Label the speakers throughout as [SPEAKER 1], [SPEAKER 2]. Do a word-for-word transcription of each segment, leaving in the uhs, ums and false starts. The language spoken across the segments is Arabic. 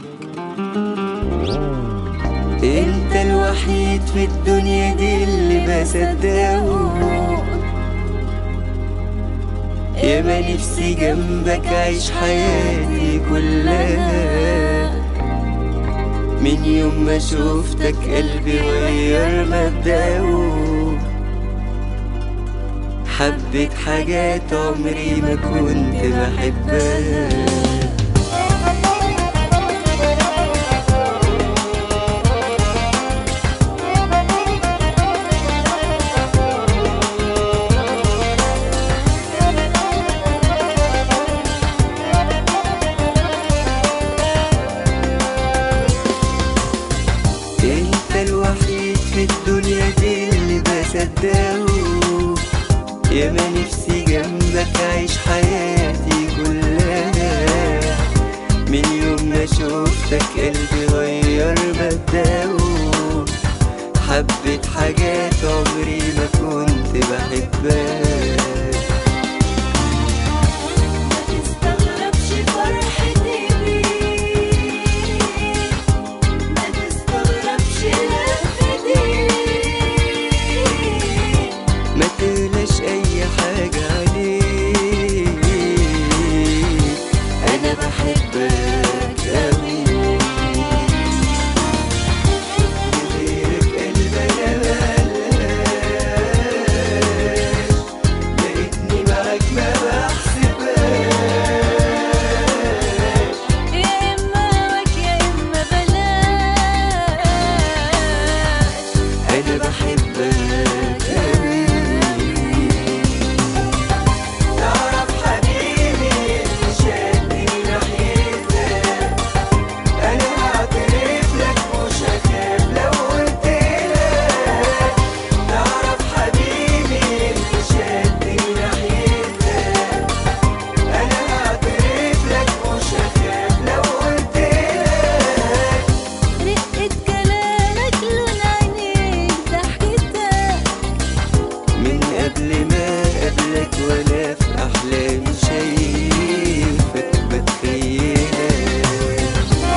[SPEAKER 1] انت الوحيد في الدنيا دي اللي بصدقه، يا ما نفسي جنبك أعيش حياتي كلها. من يوم ما شوفتك قلبي غير مبدأه، حبيت حاجات عمري ما كنت بحبها. انت الوحيد في الدنيا دي اللي بصدقه، يا ما نفسي جنبك أعيش حياتي كلها. من يوم ما شوفتك قلبي غير مبدأه، حبيت حاجات عمري ما كنت بحبها. أنا بحبك أوي. تعرف حبيبي اللي شدني ناحيتك، أنا هعترف لك مش هخاف لو قلتلك. تعرف حبيبي اللي شدني ناحيتك، أنا هعترف لك مش هخاف لو قلتلك.
[SPEAKER 2] رقة كلامك لون
[SPEAKER 1] من قبل ما قبلك ولا في أحلامي شايفك بتخيلك.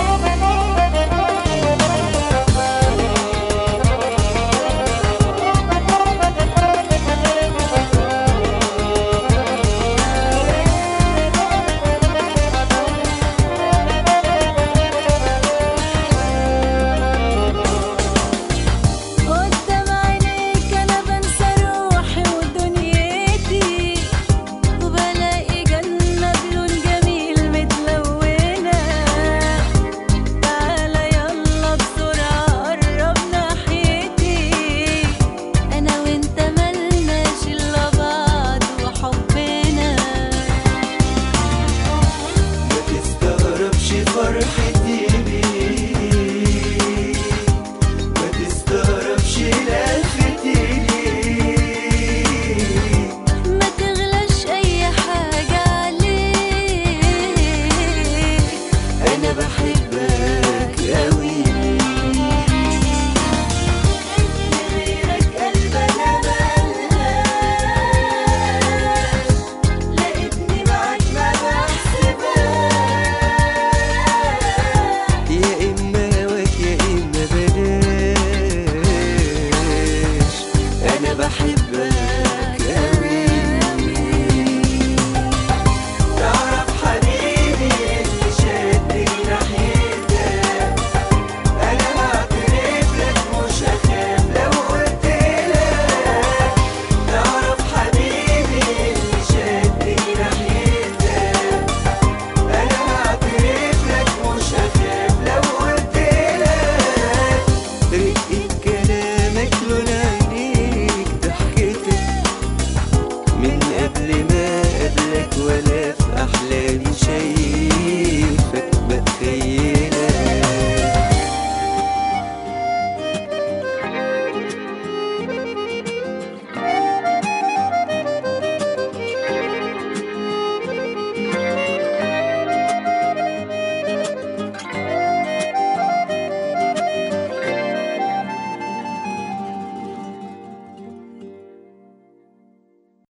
[SPEAKER 2] قدام عينيك أنا بنسى روحي ودنيتي، وبلاقي جنة بلون جميل متلونة. تعالى يلا بسرعة قرب ناحيتي، أنا وأنت ملناش إلا بعض وحبنا.
[SPEAKER 1] ما تستغربش فرحتي